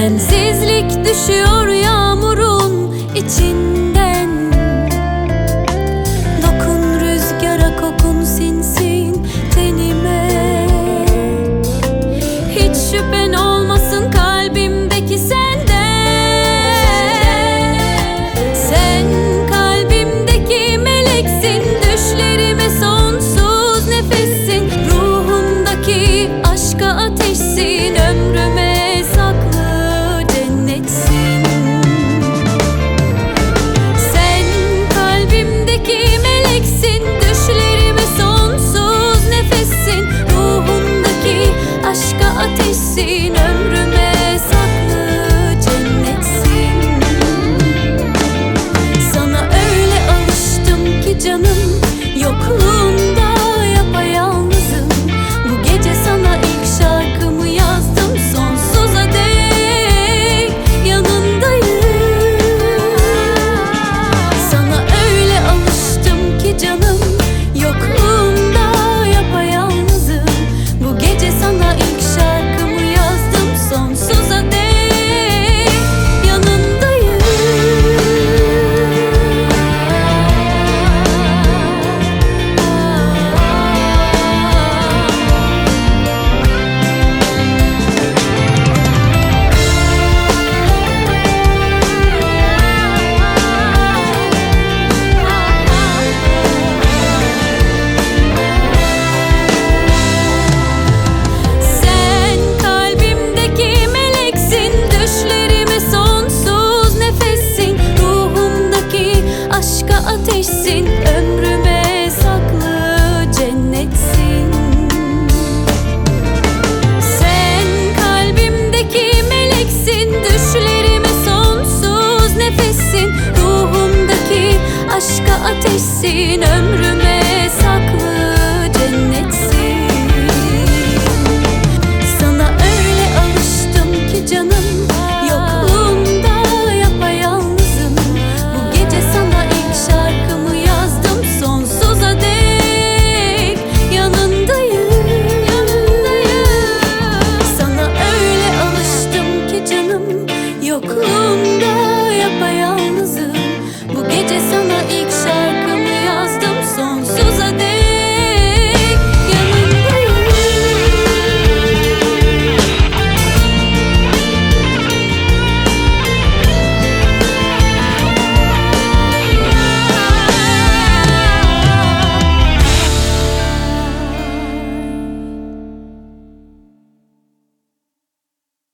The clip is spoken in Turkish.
Sensizlik düşüyor yağmurun içinden. Dokun rüzgara, kokun sinsin tenime. Hiç şüphen olmasın kalbimdeki senden. Sen kalbimdeki meleksin, düşlerime sonsuz nefessin. Ruhumdaki aşka ateşsin, ömrüme saklı cennetsin. Sen kalbimdeki meleksin, düşlerime sonsuz nefessin. Ruhumdaki aşka ateşsin, ömrüme saklı cennetsin. Sana öyle alıştım ki canım, yokluğunda yapayalnızım. Bu gece sana ilk şarkımı yazdım, sonsuza dek yanındayım. Sana öyle alıştım ki canım, yokluğunda yapayalnızım. Bu gece sana ilk şarkımı yazdım, sonsuza dek yanındayım. Sen kalbimdeki meleksin, düşlerime sonsuz nefessin. Ruhumdaki aşka ateşsin, ömrüme saklı cennetsin. Sen kalbimdeki meleksin, düşlerime sonsuz nefessin. Ruhumdaki aşka ateşsin, ömrüme